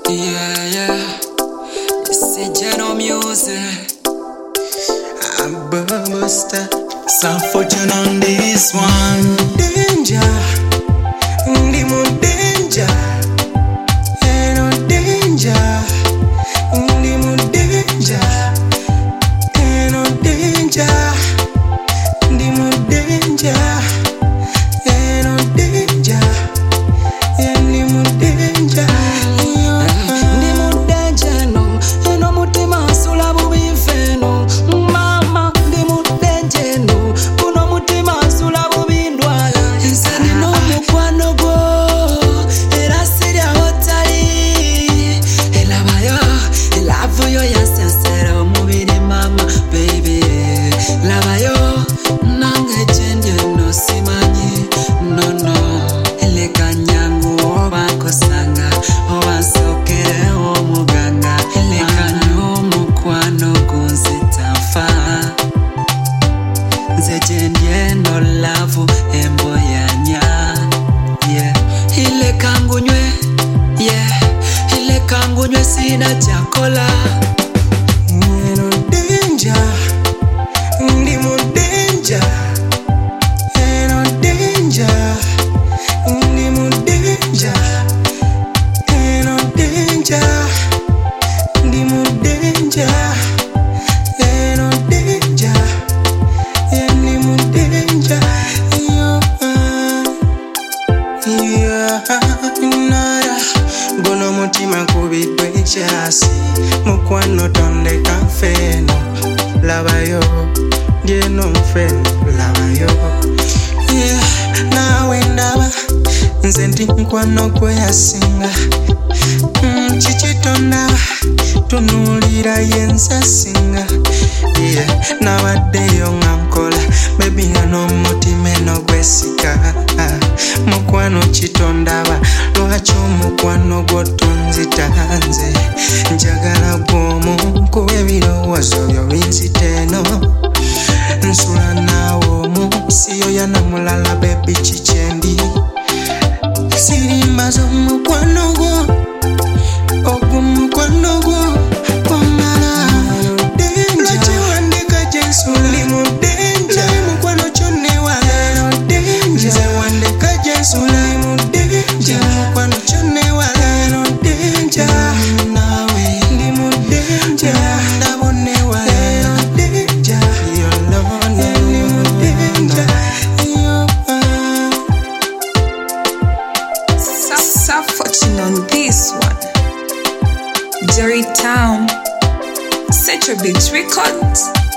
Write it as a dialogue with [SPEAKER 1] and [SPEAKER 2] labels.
[SPEAKER 1] Yeah, yeah. It's Geno music.
[SPEAKER 2] I'm Buster. Some fortune on this one. Danger. Ndimo danger. Ain't no danger. Ndimo danger. Ain't no danger. Ndimo danger. Ain't no danger. Ndimo danger.
[SPEAKER 1] No love emboyanya, yeah. Ile kangunywe, yeah. Ile kangunywe sina chakola.
[SPEAKER 2] No danger, ndimo danger. Ain't no danger, ndimo danger. Ain't no danger, ndimo danger. Ain't no danger. Gono mutima kubidwe chasi mukwano tonde kafeno labayo ngeno mfeno labayo nawe ndaba nze ndi mukwano gwe yasinga chichitondaba tunulira yenza singa nabaddeyo nga nkola bebi nga n'omutima eno gwesika mukwano kitondaba lwaki omukwano gwotunzitanze njagala bw'omu kuba ebirowoozo byo binzita eno nsula naawe omu siyo yanamulala bebi kikyendi sirimbaza omukwano gwo ogumukwano gwo omala ndekiwandika gyensula limu denja mukwano kyonnewala nze wandika gyensula limu denja mukwano kyonnewala no denja nawe limu denja ndabonewala no denja yolone limu denja
[SPEAKER 3] Fortune on this one. Jerry Town, Central Beach Records.